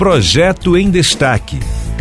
Projeto em Destaque.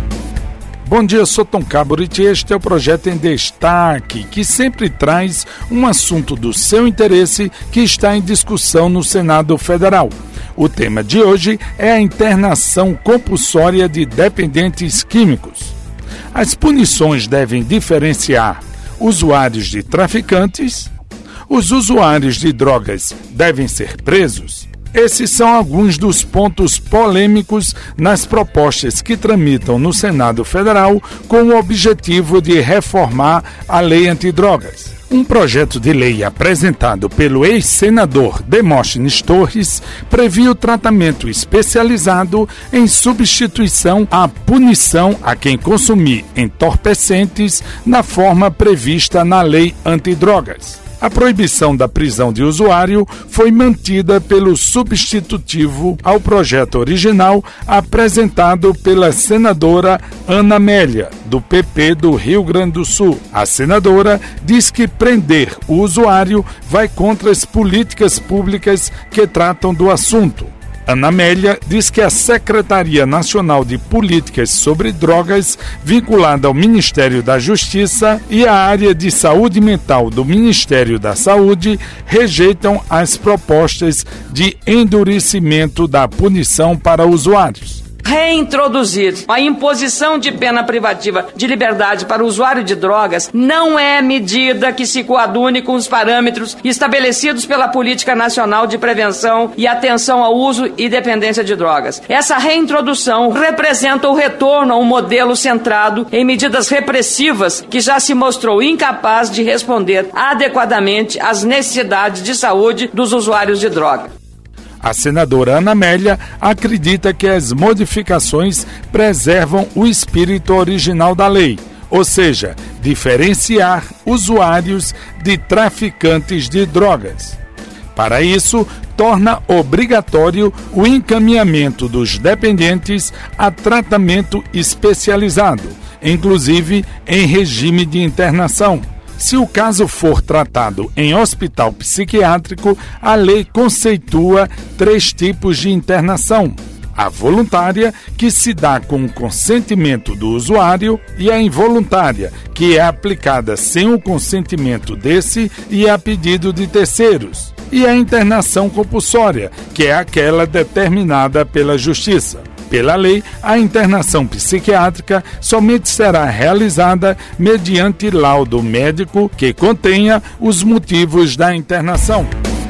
Bom dia, eu sou Tom Caborit e este é o Projeto em Destaque, que sempre traz um assunto do seu interesse que está em discussão no Senado Federal. O tema de hoje é a internação compulsória de dependentes químicos. As punições devem diferenciar usuários de traficantes? Os usuários de drogas devem ser presos? Esses são alguns dos pontos polêmicos nas propostas que tramitam no Senado Federal com o objetivo de reformar a lei antidrogas. Um projeto de lei apresentado pelo ex-senador Demóstenes Torres previa o tratamento especializado em substituição à punição a quem consumir entorpecentes na forma prevista na lei antidrogas. A proibição da prisão de usuário foi mantida pelo substitutivo ao projeto original apresentado pela senadora Ana Amélia, do PP do Rio Grande do Sul. A senadora diz que prender o usuário vai contra as políticas públicas que tratam do assunto. Ana Amélia diz que a Secretaria Nacional de Políticas sobre Drogas, vinculada ao Ministério da Justiça, e a área de saúde mental do Ministério da Saúde rejeitam as propostas de endurecimento da punição para usuários. Reintroduzir a imposição de pena privativa de liberdade para o usuário de drogas não é medida que se coadune com os parâmetros estabelecidos pela Política Nacional de Prevenção e Atenção ao Uso e Dependência de Drogas. Essa reintrodução representa o retorno a um modelo centrado em medidas repressivas que já se mostrou incapaz de responder adequadamente às necessidades de saúde dos usuários de droga. A senadora Ana Amélia acredita que as modificações preservam o espírito original da lei, ou seja, diferenciar usuários de traficantes de drogas. Para isso, torna obrigatório o encaminhamento dos dependentes a tratamento especializado, inclusive em regime de internação. Se o caso for tratado em hospital psiquiátrico, a lei conceitua 3 tipos de internação: a voluntária, que se dá com o consentimento do usuário, e a involuntária, que é aplicada sem o consentimento desse e a pedido de terceiros, e a internação compulsória, que é aquela determinada pela Justiça. Pela lei, a internação psiquiátrica somente será realizada mediante laudo médico que contenha os motivos da internação.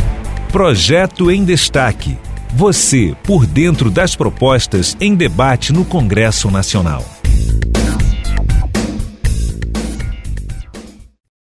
Projeto em Destaque. Você por dentro das propostas em debate no Congresso Nacional.